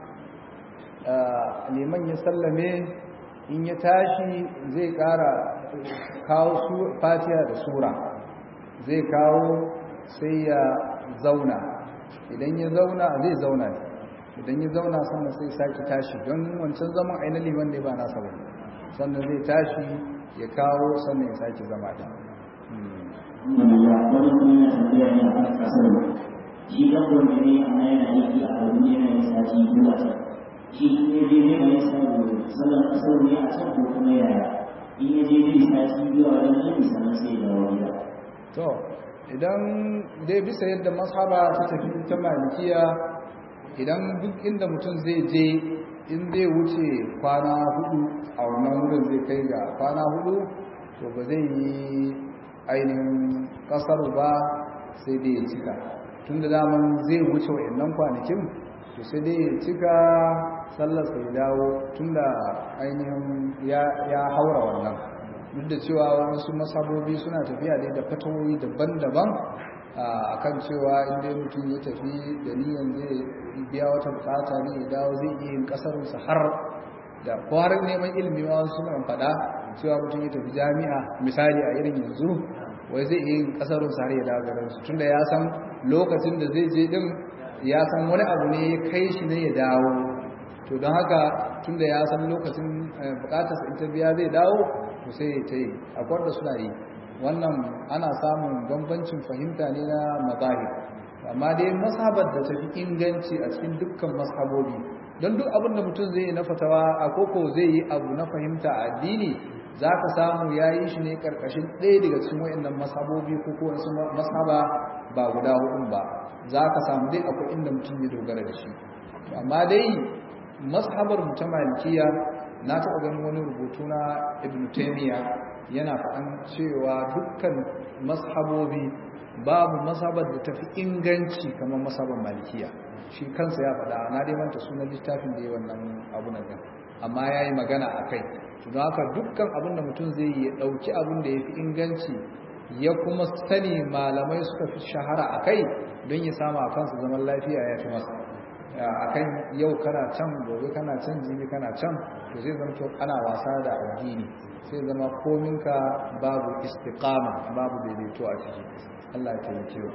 liman ya sallame in ya tashi zai ƙara kawo fatiha da sura zai kawo sai ya zauna idan ya zauna zai zauna ne idan ya zauna sannan sai sake tashi don wancan zaman aina liman ne ba nasa bane sannan zai tashi ya kawo sannan ya sake zama da wani kuma yana tambaya ne a kan kasar shi ɗan gwamna ne amma yana aiki a wani yana yin sati biyu a can shi in ya je ne mai sallar kasar ne a can ko kuma yaya in ya je ne sati biyu a wani aiki sannan sai ya dawo gida to idan dai bisa yadda mazhaba ta tafi ta malikiya idan duk inda mutum zai je in zai wuce kwana hudu a wannan wurin zai kai ga kwana hudu to ba zai yi ainihin kasar ba sai dai ya cika tun da daman zai wuce wa'annan kwanakin to sai dai ya cika sallar sai dawo tun da ainihin ya haura wannan duk da cewa wasu masabobi suna tafiya dai da fatawoyi daban-daban a kan cewa inda mutum ya tafi da niyan zai biya wata bukata ne ya dawo zai iya yin kasarunsa har da kwarar neman ilimi ma wasu suna faɗa cewa mutum ya tafi jami'a misali a irin yanzu wai zai iya yin kasarunsa har ya dawo garinsu tunda ya san lokacin da zai je din ya san wani abu ne ya kai shi ne ya dawo to don haka tunda ya san lokacin bukatarsa in ta biya zai dawo to sai ta yi akwai da suna yi wannan ana samun bambancin fahimta ne na mazahir amma dai mazhabar da ta fi inganci a cikin dukkan mazhabobi don duk abin da mutum zai yi na fatawa a koko zai yi abu na fahimta a addini za ka samu ya yi shi ne karkashin ɗaya daga cikin wayannan mazhabobi ko ko wasu mazhaba ba guda hudun ba za ka samu dai akwai inda mutum ya dogara da shi amma dai mazhabar mu ta malikiya na taɓa ganin wani rubutu na ibn taymiya yana faɗan cewa dukkan mazhabobi babu mazhabar da tafi inganci kamar mazhabar malikiya shi kansa ya faɗa na dai manta sunan littafin da ya wannan abu nan amma ya yi magana a kai don haka dukkan abin da mutum zai yi ya ɗauki abin da ya fi inganci ya kuma sani malamai suka fi shahara a kai don ya samu a kansu zaman lafiya ya fi masa a kan yau kana can gobe kana can jibi kana can to zai zama to ana wasa da addini sai zama kominka babu istiqama babu daidaito a ciki Allah ya taimake mu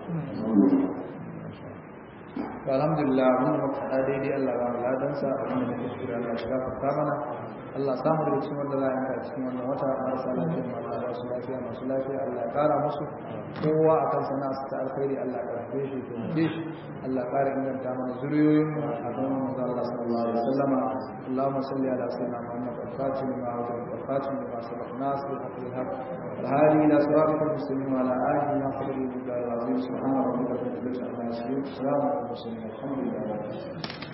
to alhamdulillah mun maka daidai Allah ba mu ladan sa abin da muke kira Allah ya gafarta mana Allah samu da cikin wanda za a yanka cikin wannan wata marasa lafiya ma ba su lafiya masu lafiya Allah ya kara musu kowa akan sana'a ta alkhairi Allah ya karbe shi to mu shi Allah ya kara inganta mana zuriyoyin mu a gaban manzo Allah sallallahu alaihi wasallam Allahumma salli ala sayyidina Muhammad al-Fatih lima wa al-Fatih lima sabaq nas bil haqq wal haqq al-hadi ila siratal mustaqim wa ala alihi wa sahbihi wa sallam subhana rabbika rabbil izzati amma yasifun salamun ala al-mursalin alhamdulillah